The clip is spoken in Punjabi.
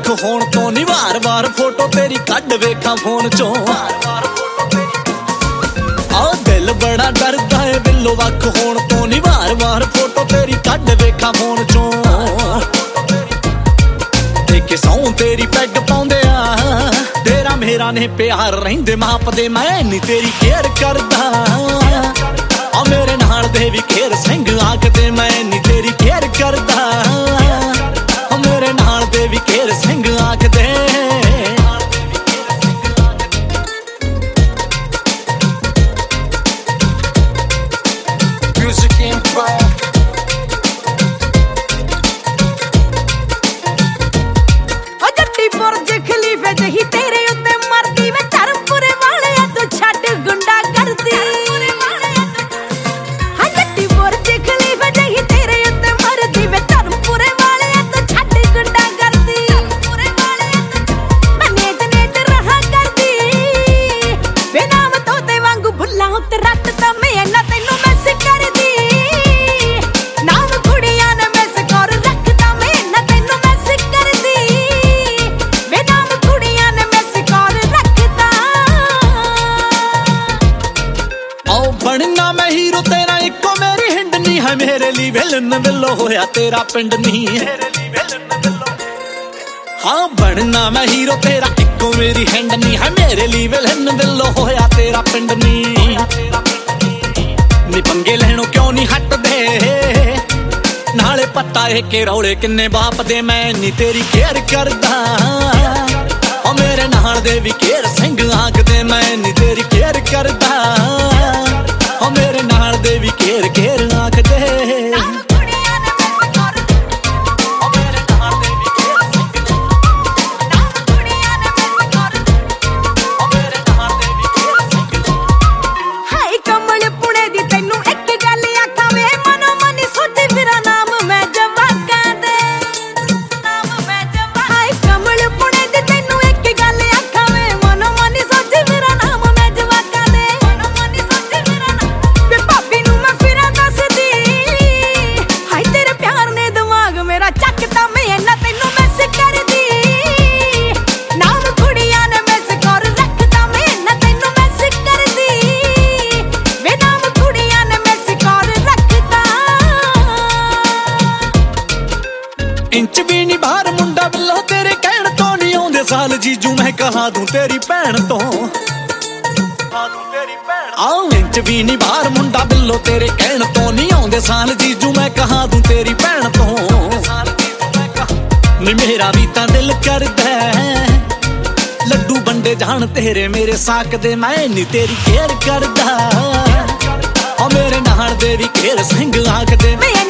ਵੱਖ ਹੋਣ ਤੋਂ ਨੀ ਵਾਰ-ਵਾਰ ਫੋਟੋ ਤੇਰੀ ਕੱਢ ਵੇਖਾਂ ਫੋਨ ਚੋਂ। ਆ ਦਿਲ ਬੜਾ ਡਰਦਾ ਏ ਬਿੱਲੋ ਵੱਖ ਹੋਣ ਤੋਂ ਨੀ ਵਾਰ-ਵਾਰ ਫੋਟੋ ਤੇਰੀ ਕੱਢ ਵੇਖਾਂ ਫੋਨ ਚੋਂ। ਦੇਖੇ ਸੌਂ ਤੇਰੀ ਪੈਗ ਪਾਉਂਦੇ ਆ ਤੇਰਾ ਮੇਰਾ ਨੇ ਪਿਆਰ ਰਹਿੰਦੇ ਮਾਪਦੇ ਮੈਂ ਨੀ ਤੇਰੀ ਕੇਅਰ ਕਰਦਾ। ਆ ਮੇਰੇ ਨਾਲ ਦੇ ਵੀ ਖੇਰ ਸਿੰਘ ਆਖਦੇ ਮੈਂ ਨੀ ਤੇਰੀ ਕੇਅਰ ਕਰਦਾ। ਆ ਮੇਰੇ ਨਾਲ ਦੇ ਵੀ ਖੇਰ ਸਿੰਘ ਆਖਦੇ। ਬਣਨਾ ਮੈਂ ਹੀਰੋ ਤੇਰਾ ਇੱਕੋ ਮੇਰੀ ਹਿੰਡ ਨੀ ਹੈ ਮੇਰੇ ਲਈ ਵਿਲਨ ਵਿਲੋ ਹੋਇਆ ਤੇਰਾ ਪਿੰਡ ਨੀ। ਹਾਂ ਬਣਨਾ ਮੈਂ ਹੀਰੋ ਤੇਰਾ ਇੱਕੋ ਮੇਰੀ ਹਿੰਡ ਨੀ ਹੈ ਮੇਰੇ ਲਈ ਵਿਲਨ ਵਿਲੋ ਹੋਇਆ ਤੇਰਾ ਪਿੰਡ ਨੀ। ਨੀ ਪੰਗੇ ਲੈਣੋਂ ਕਿਉਂ ਨੀ ਹਟਦੇ ਨਾਲੇ ਪਤਾ ਏ ਕਿ ਰੌਲੇ ਕਿੰਨੇ ਬਾਪ ਦੇ ਮੈਂ ਨੀ ਤੇਰੀ ਕੇਅਰ ਕਰਦਾ। ਓ ਮੇਰੇ ਨਾਲ ਦੇ ਵੀ ਕੇਅਰ ਸਿੰਘ ਆਖਦੇ ਮੈਂ ਨੀ ਤੇਰੀ ਕੇਅਰ ਕਰਦਾ। ਓ ਮੇਰੇ ਨਾਲ ਦੇ ਵੀ ਘੇਰ ਘੇਰ ਆਖਦੇ। इंच भी नी बाहर मुंडा बिल्लो तेरे कहण तो नहीं आउंदे साल जीजू मैं कहा दूं तेरी भैन तो। आओ इंच भी नी बाहर मुंडा बिल्लो तेरे कहण तो नहीं आउंदे साल जीजू मैं कहा दूं तेरी भैन तो। नी मेरा भी तां दिल करदा लड्डू बंडे जान तेरे मेरे साक दे मैं नी तेरी केयर करदा। ओ मेरे नाल दे भी घेर सिंह आखदे।